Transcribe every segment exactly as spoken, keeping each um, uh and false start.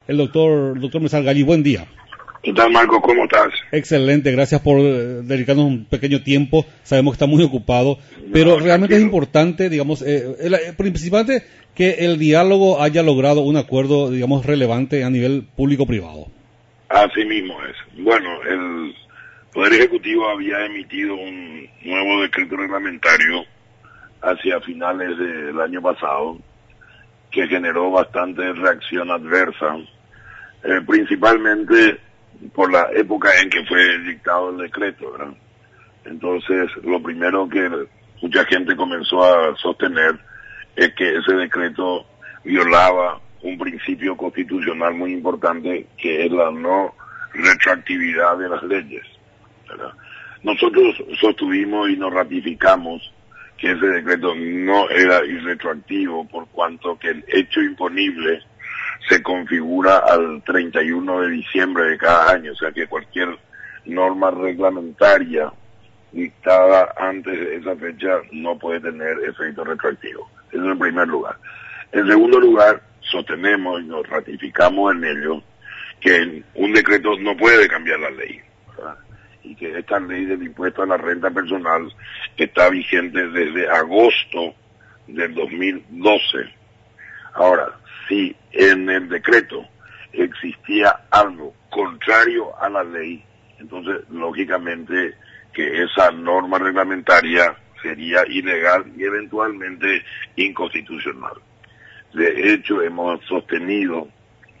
el doctor, doctor Mesal Galli. Buen día. ¿Qué tal, Marco? ¿Cómo estás? Excelente, gracias por eh, dedicarnos un pequeño tiempo. Sabemos que está muy ocupado, pero No, realmente tranquilo. es importante, digamos, eh, el, eh, principalmente que el diálogo haya logrado un acuerdo, digamos, relevante a nivel público-privado. Así mismo es. Bueno, el Poder Ejecutivo había emitido un nuevo decreto reglamentario hacia finales del año pasado que generó bastante reacción adversa, eh, principalmente por la época en que fue dictado el decreto, ¿verdad? Entonces, lo primero que mucha gente comenzó a sostener es que ese decreto violaba un principio constitucional muy importante, que es la no retroactividad de las leyes, ¿verdad? Nosotros sostuvimos y nos ratificamos que ese decreto no era irretroactivo, por cuanto que el hecho imponible se configura al treinta y uno de diciembre de cada año, o sea que cualquier norma reglamentaria dictada antes de esa fecha no puede tener efecto retroactivo. Eso en primer lugar. En segundo lugar, sostenemos y nos ratificamos en ello que un decreto no puede cambiar la ley, ¿verdad? Y que esta ley del impuesto a la renta personal está vigente desde agosto del dos mil doce. Ahora, si en el decreto existía algo contrario a la ley, entonces lógicamente que esa norma reglamentaria sería ilegal y eventualmente inconstitucional. De hecho, hemos sostenido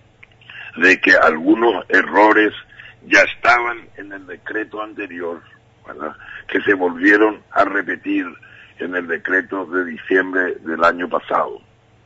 de que algunos errores ya estaban en el decreto anterior, ¿verdad?, que se volvieron a repetir en el decreto de diciembre del año pasado.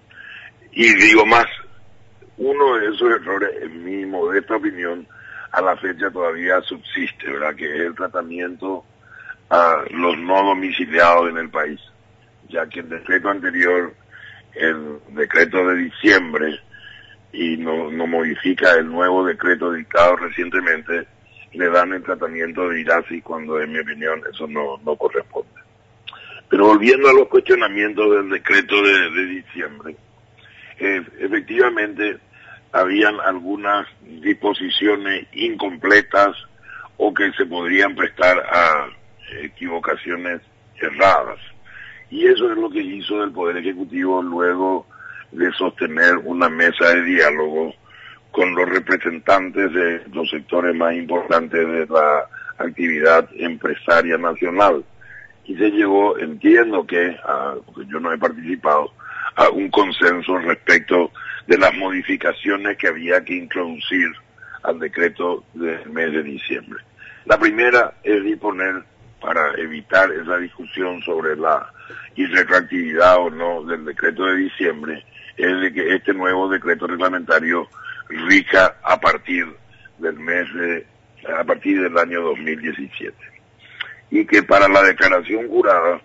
Y digo más, uno de esos errores, en mi modesta opinión, a la fecha todavía subsiste, ¿verdad?, que es el tratamiento a los no domiciliados en el país, ya que el decreto anterior, el decreto de diciembre, y no, no modifica el nuevo decreto dictado recientemente, le dan el tratamiento de IRASI, cuando en mi opinión eso no, no corresponde. Pero volviendo a los cuestionamientos del decreto de, de diciembre, eh, efectivamente habían algunas disposiciones incompletas o que se podrían prestar a equivocaciones erradas. Y eso es lo que hizo el Poder Ejecutivo luego de sostener una mesa de diálogo con los representantes de los sectores más importantes de la actividad empresaria nacional. Y se llegó, entiendo que, a, porque yo no he participado, a un consenso respecto de las modificaciones que había que introducir al decreto del mes de diciembre. La primera es disponer, para evitar esa discusión sobre la irretroactividad o no del decreto de diciembre, es de que este nuevo decreto reglamentario rija a partir del mes de, a partir del año dos mil diecisiete. Y que para la declaración jurada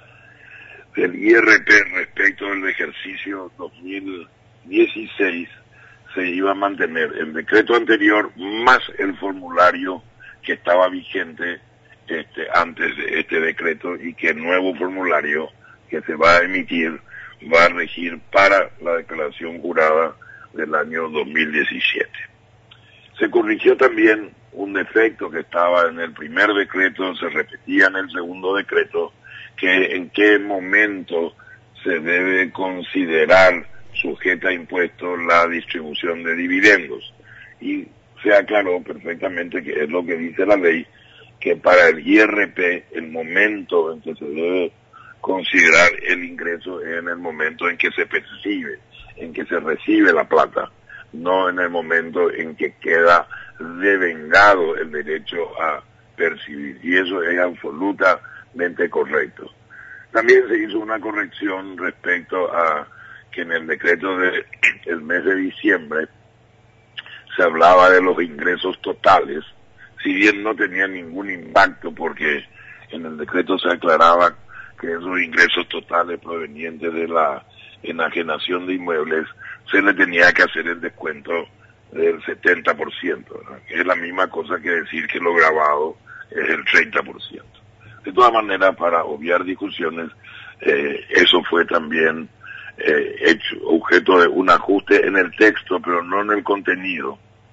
del I R P respecto del ejercicio dos mil dieciséis se iba a mantener el decreto anterior más el formulario que estaba vigente este, antes de este decreto, y que el nuevo formulario que se va a emitir va a regir para la declaración jurada del año dos mil diecisiete. Se corrigió también un defecto que estaba en el primer decreto, se repetía en el segundo decreto, que en qué momento se debe considerar sujeta a impuestos la distribución de dividendos. Y se aclaró perfectamente que es lo que dice la ley, que para el I R P el momento en que se debe considerar el ingreso es en el momento en que se percibe, en que se recibe la plata, no en el momento en que queda devengado el derecho a percibir. Y eso es absolutamente correcto. También se hizo una corrección respecto a que en el decreto del mes de diciembre se hablaba de los ingresos totales, si bien no tenía ningún impacto porque en el decreto se aclaraba que esos ingresos totales provenientes de la enajenación de inmuebles se le tenía que hacer el descuento del setenta por ciento, ¿no? Que es la misma cosa que decir que lo grabado es el treinta por ciento. De todas maneras, para obviar discusiones, eh, eso fue también eh, hecho objeto de un ajuste en el texto, pero no en el contenido.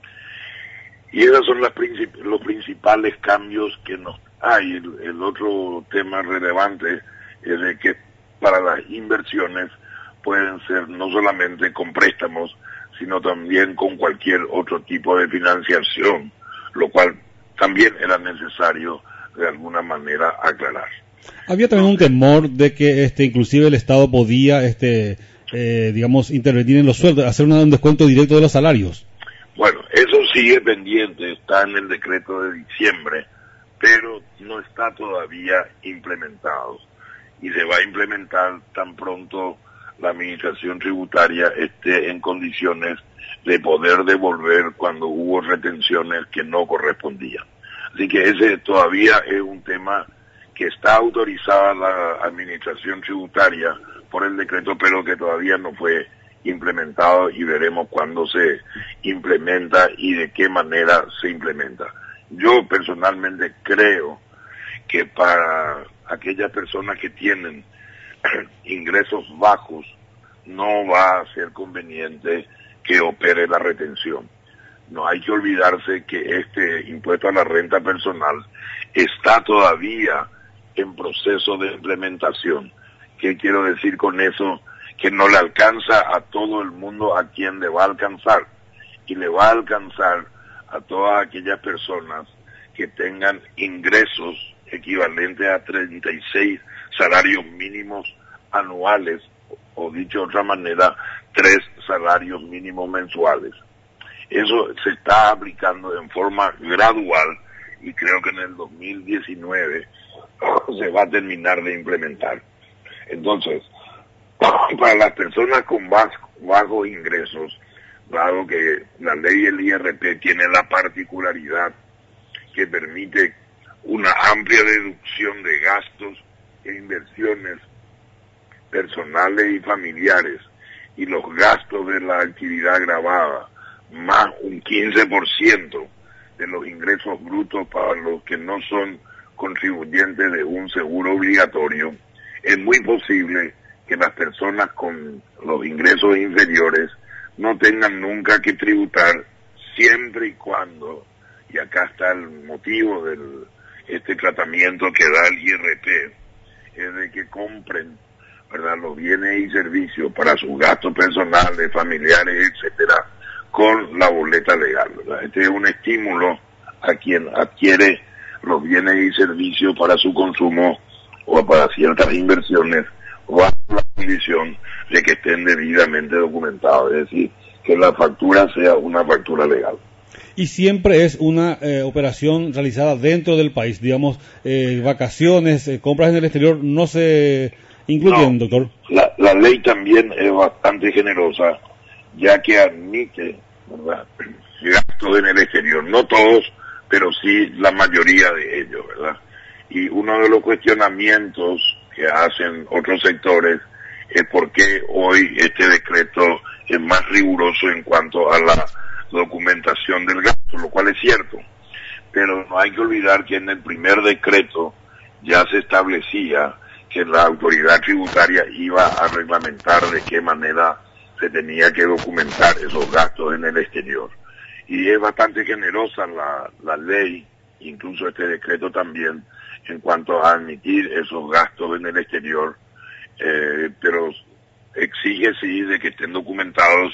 Y esos son las princip- los principales cambios que nos hay. El, el otro tema relevante es de que para las inversiones pueden ser no solamente con préstamos, sino también con cualquier otro tipo de financiación, lo cual también era necesario de alguna manera aclarar. Había también un temor de que este inclusive el Estado podía este eh, digamos intervenir en los sueldos, hacer un descuento directo de los salarios. Bueno, eso sigue pendiente, está en el decreto de diciembre, pero no está todavía implementado y se va a implementar tan pronto la administración tributaria esté en condiciones de poder devolver cuando hubo retenciones que no correspondían. Así que ese todavía es un tema que está autorizada la administración tributaria por el decreto, pero que todavía no fue implementado y veremos cuándo se implementa y de qué manera se implementa. Yo personalmente creo que para aquellas personas que tienen ingresos bajos no va a ser conveniente que opere la retención. No hay que olvidarse que este impuesto a la renta personal está todavía en proceso de implementación. ¿Qué quiero decir con eso? Que no le alcanza a todo el mundo a quien le va a alcanzar, y le va a alcanzar a todas aquellas personas que tengan ingresos equivalentes a treinta y seis salarios mínimos anuales, o dicho de otra manera, tres salarios mínimos mensuales. Eso se está aplicando en forma gradual y creo que en el dos mil diecinueve se va a terminar de implementar. Entonces, para las personas con bajo, bajos ingresos, dado que la ley del I R P tiene la particularidad que permite una amplia deducción de gastos e inversiones personales y familiares, y los gastos de la actividad gravada, más un quince por ciento de los ingresos brutos para los que no son contribuyentes de un seguro obligatorio, es muy posible que las personas con los ingresos inferiores no tengan nunca que tributar, siempre y cuando, y acá está el motivo de este tratamiento que da el I R P, es de que compren, ¿verdad?, los bienes y servicios para sus gastos personales, familiares, etcétera, con la boleta legal, ¿verdad? Este es un estímulo a quien adquiere los bienes y servicios para su consumo o para ciertas inversiones, bajo la condición de que estén debidamente documentados, es decir, que la factura sea una factura legal. Y siempre es una eh, operación realizada dentro del país, digamos, eh, vacaciones, eh, compras en el exterior, no se incluyen, no, doctor. La, la ley también es bastante generosa, ya que admite, ¿verdad?, gastos en el exterior, no todos, pero sí la mayoría de ellos, ¿verdad? Y uno de los cuestionamientos que hacen otros sectores es por qué hoy este decreto es más riguroso en cuanto a la documentación del gasto, lo cual es cierto, pero no hay que olvidar que en el primer decreto ya se establecía que la autoridad tributaria iba a reglamentar de qué manera se tenía que documentar esos gastos en el exterior. Y es bastante generosa la, la ley, incluso este decreto también, en cuanto a admitir esos gastos en el exterior, eh, pero exige sí de que estén documentados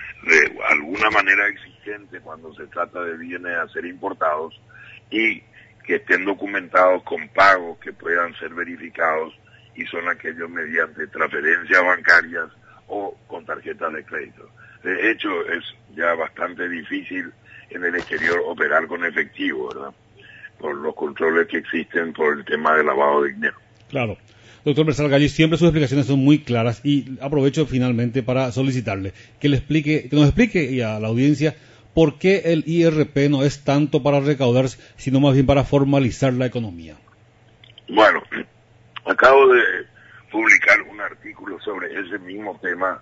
de alguna manera exigente cuando se trata de bienes a ser importados, y que estén documentados con pagos que puedan ser verificados, y son aquellos mediante transferencias bancarias o con tarjetas de crédito. De hecho, es ya bastante difícil en el exterior operar con efectivo, ¿verdad?, por los controles que existen por el tema de lavado de dinero. Claro. Doctor Bersal Galli, siempre sus explicaciones son muy claras, y aprovecho finalmente para solicitarle que le explique, que nos explique y a la audiencia por qué el I R P no es tanto para recaudar, sino más bien para formalizar la economía. Bueno, acabo de publicar un artículo sobre ese mismo tema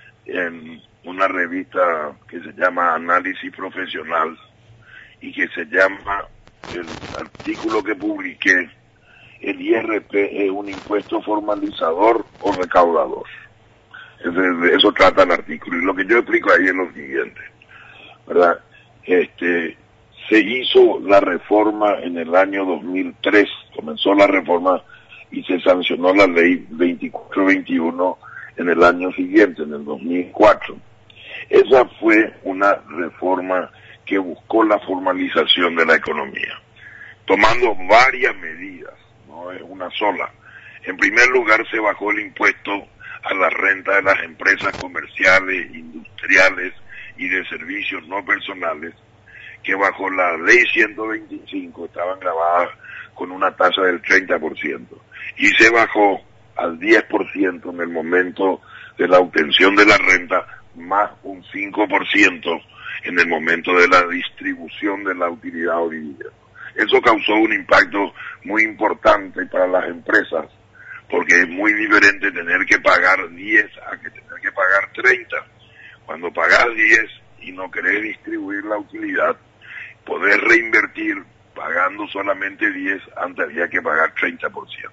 en una revista que se llama Análisis Profesional, y que se llama, el artículo que publiqué, ¿el I R P es un impuesto formalizador o recaudador? De eso trata el artículo. Y lo que yo explico ahí es lo siguiente, ¿verdad? Este, se hizo la reforma en el año dos mil tres, comenzó la reforma y se sancionó la ley veinticuatro veintiuno en el año siguiente, en el dos mil cuatro. Esa fue una reforma que buscó la formalización de la economía, tomando varias medidas, no es una sola. En primer lugar, se bajó el impuesto a la renta de las empresas comerciales, industriales y de servicios no personales, que bajo la ley ciento veinticinco estaban grabadas con una tasa del treinta por ciento, y se bajó al diez por ciento en el momento de la obtención de la renta, más un cinco por ciento en el momento de la distribución de la utilidad o dividendo. Eso causó un impacto muy importante para las empresas, porque es muy diferente tener que pagar diez a que tener que pagar treinta. Cuando pagás diez y no querés distribuir la utilidad, podés reinvertir pagando solamente diez, antes había que pagar treinta por ciento.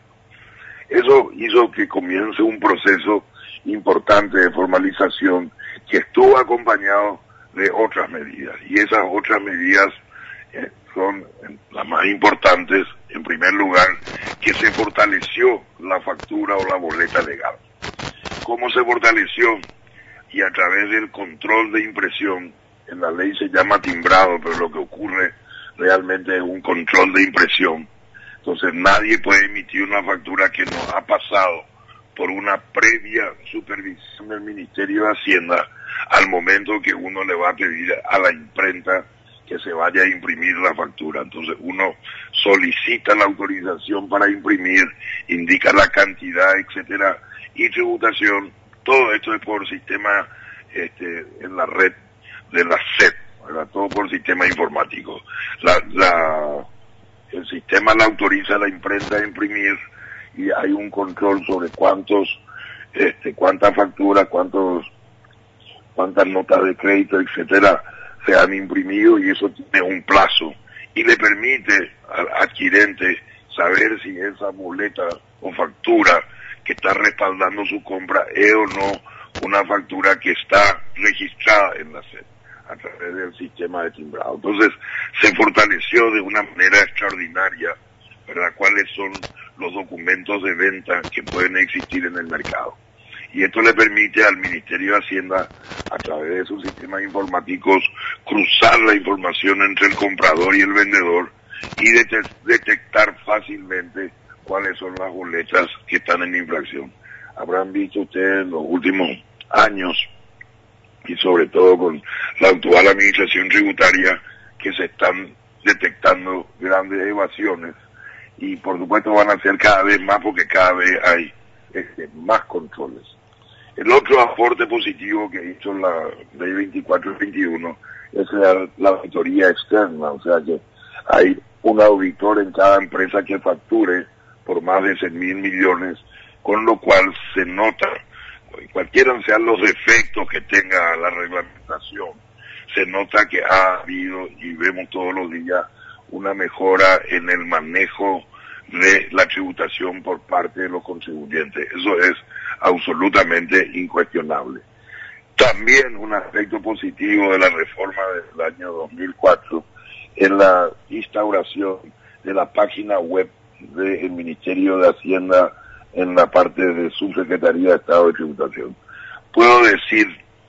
Eso hizo que comience un proceso importante de formalización que estuvo acompañado de otras medidas. Y esas otras medidas eh, son las más importantes. En primer lugar, que se fortaleció la factura o la boleta legal. ¿Cómo se fortaleció? Y a través del control de impresión, en la ley se llama timbrado, pero lo que ocurre realmente es un control de impresión. Entonces nadie puede emitir una factura que no ha pasado por una previa supervisión del Ministerio de Hacienda al momento que uno le va a pedir a la imprenta que se vaya a imprimir la factura. Entonces uno solicita la autorización para imprimir, indica la cantidad, etcétera, y tributación. Todo esto es por sistema este, en la red de la S E P, ¿verdad? Todo por sistema informático. La, la, el sistema le autoriza a la imprenta a imprimir y hay un control sobre cuántos, este, cuántas facturas, cuántos, cuántas notas de crédito, etcétera, se han imprimido, y eso tiene un plazo y le permite al adquirente saber si esa boleta o factura que está respaldando su compra es o no una factura que está registrada en la S E P a través del sistema de timbrado. Entonces se fortaleció de una manera extraordinaria, ¿verdad?, cuáles son los documentos de venta que pueden existir en el mercado. Y esto le permite al Ministerio de Hacienda, a través de sus sistemas informáticos, cruzar la información entre el comprador y el vendedor y det- detectar fácilmente cuáles son las boletas que están en infracción. Habrán visto ustedes en los últimos años, y sobre todo con la actual administración tributaria, que se están detectando grandes evasiones, y por supuesto van a ser cada vez más porque cada vez hay este, más controles. El otro aporte positivo que hizo la ley veinticuatro veintiuno es la, la auditoría externa, o sea que hay un auditor en cada empresa que facture por más de cien mil millones, con lo cual se nota, cualquiera sean los defectos que tenga la reglamentación, se nota que ha habido, y vemos todos los días, una mejora en el manejo de la tributación por parte de los contribuyentes. Eso es absolutamente incuestionable. También un aspecto positivo de la reforma del año dos mil cuatro es la instauración de la página web del Ministerio de Hacienda en la parte de Subsecretaría de Estado de Tributación. Puedo decir,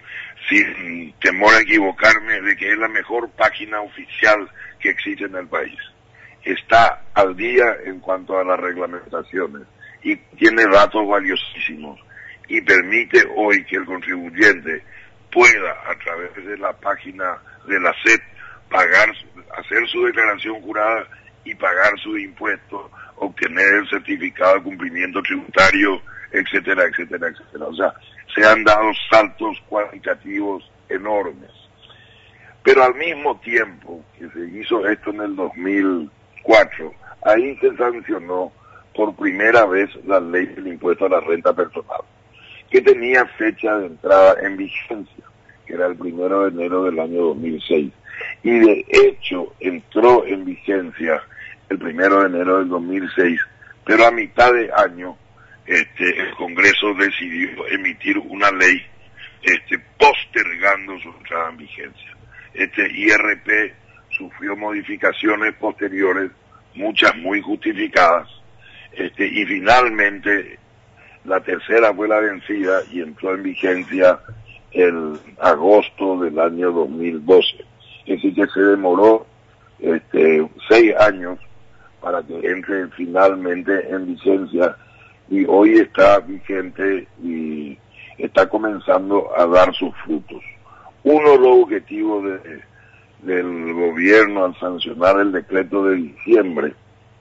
sin temor a equivocarme, de que es la mejor página oficial que existe en el país. Está al día en cuanto a las reglamentaciones y tiene datos valiosísimos y permite hoy que el contribuyente pueda, a través de la página de la S E P, pagar, hacer su declaración jurada y pagar sus impuestos, obtener el certificado de cumplimiento tributario, etcétera, etcétera, etcétera. O sea, se han dado saltos cualitativos enormes. Pero al mismo tiempo que se hizo esto en el dos mil cuatro, ahí se sancionó por primera vez la ley del impuesto a la renta personal, que tenía fecha de entrada en vigencia, que era el primero de enero del año dos mil seis. Y de hecho entró en vigencia el primero de enero del dos mil seis, pero a mitad de año este, el Congreso decidió emitir una ley este, postergando su entrada en vigencia. Este I R P sufrió modificaciones posteriores, muchas muy justificadas, este, y finalmente la tercera fue la vencida y entró en vigencia el agosto del año dos mil doce. Es decir, que se demoró este, seis años para que entre finalmente en vigencia, y hoy está vigente y está comenzando a dar sus frutos. Uno de los objetivos de, del gobierno al sancionar el decreto de diciembre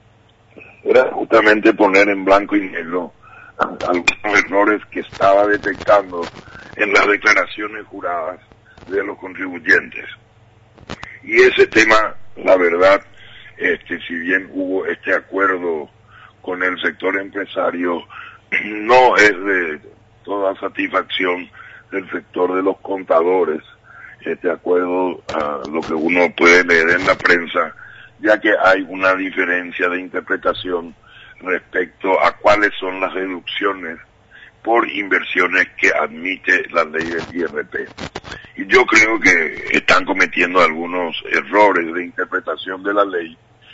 era justamente poner en blanco y negro algunos errores que estaba detectando en las declaraciones juradas de los contribuyentes. Y ese tema, la verdad, este, si bien hubo este acuerdo con el sector empresario, no es de toda satisfacción del sector de los contadores, este acuerdo a lo que uno puede leer en la prensa, ya que hay una diferencia de interpretación respecto a cuáles son las deducciones por inversiones que admite la ley del I R P. Y yo creo que están cometiendo algunos errores de interpretación de la ley,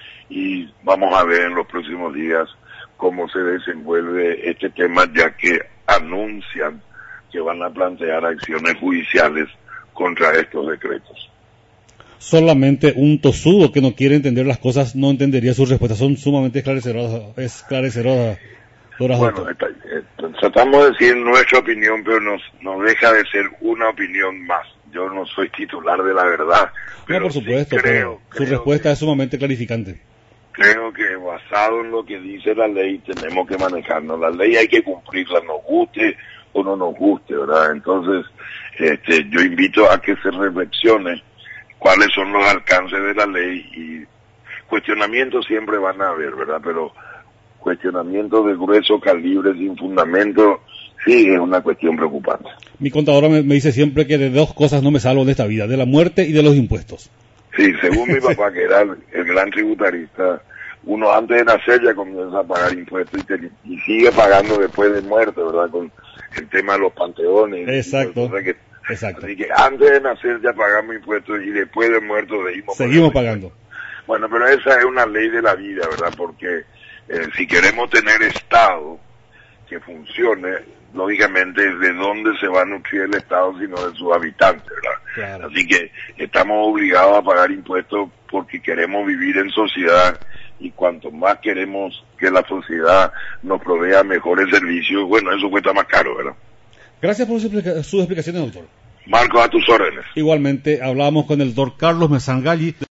y vamos a ver en los próximos días cómo se desenvuelve este tema, ya que anuncian que van a plantear acciones judiciales contra estos decretos. Solamente un tosudo que no quiere entender las cosas no entendería sus respuestas. Son sumamente esclarecedoras. esclarecedoras bueno, está, eh, tratamos de decir nuestra opinión, pero nos, nos deja de ser una opinión más. Yo no soy titular de la verdad. Pero no, por supuesto, sí creo, pero su creo respuesta que, es sumamente clarificante. Creo que basado en lo que dice la ley tenemos que manejarnos. La ley hay que cumplirla, nos guste o no nos guste, ¿verdad? Entonces, este, yo invito a que se reflexione cuáles son los alcances de la ley, y cuestionamientos siempre van a haber, ¿verdad? Pero cuestionamientos de grueso calibre sin fundamento sí es una cuestión preocupante. Mi contadora me, me dice siempre que de dos cosas no me salvo en esta vida, de la muerte y de los impuestos. Sí, según mi papá, que era el, el gran tributarista, uno antes de nacer ya comienza a pagar impuestos y, te, y sigue pagando después de muerto, ¿verdad? Con el tema de los panteones. Exacto. Que, Exacto. Así que antes de nacer ya pagamos impuestos y después de muerto seguimos, seguimos pagando. pagando. Bueno, pero esa es una ley de la vida, ¿verdad? Porque eh, si queremos tener Estado que funcione, lógicamente de dónde se va a nutrir el Estado sino de sus habitantes, ¿verdad? Claro. Así que estamos obligados a pagar impuestos porque queremos vivir en sociedad, y cuanto más queremos que la sociedad nos provea mejores servicios, bueno, eso cuesta más caro, ¿verdad? Gracias por sus explicaciones, doctor. Marco, a tus órdenes. Igualmente, hablamos con el doctor Carlos Mesangalli.